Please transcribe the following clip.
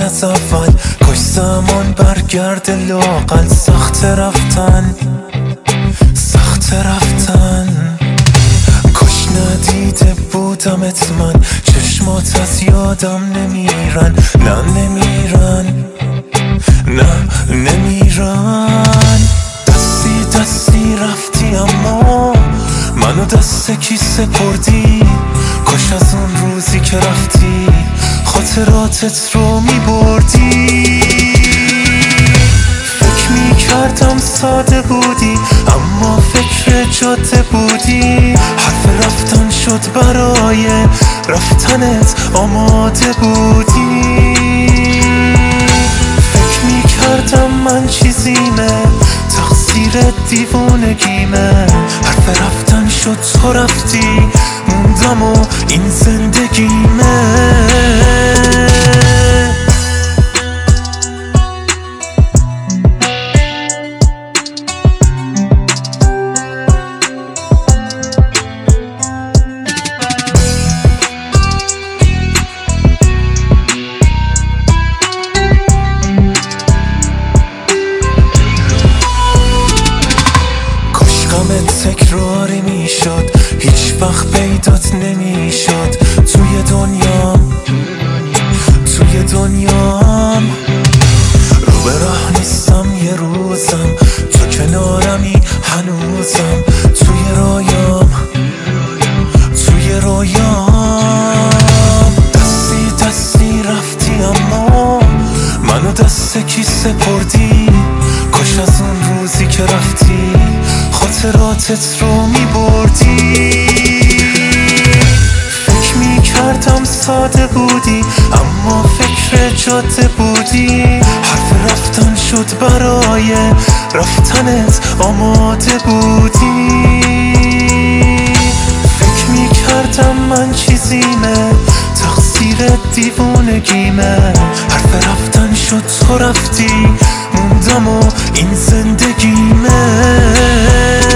از اول. کاش زمان برگرده لااقل. سخت رفتن کاش ندیده بودمت من. چشمات از یادم نمیرن، نمیرن. دستی رفتی اما منو دست کی سپردی. کاش از اون روزی که رفتی خاطراتت رو میبردی. فکر میکردم ساده بودی اما فکر جاده بودی. حرف رفتن شد برای رفتنت آماده بودی. فکر میکردم من چیزیمه، تقصیر دیوونگیمه. حرف رفتن شد تو رفتی، موندم و این زندگیمه. تکراری میشد، هیچ وقت پیدات نمیشد. توی دنیام رو به راه نیستم. یه روزم تو کنارمی هنوزم. توی رویام دستی رفتی اما منو دست کی سپردی. کاش از اون روزی که رفتی خاطراتت رو میبردی. فکر میکردم ساده بودی اما فکر جاده بودی. حرف رفتن شد برای رفتنت آماده بودی. فکر میکردم من چیزیمه، تقصیر دیوونگیمه. حرف رفتن شد تو رفتی، موندم و این زندگیمه.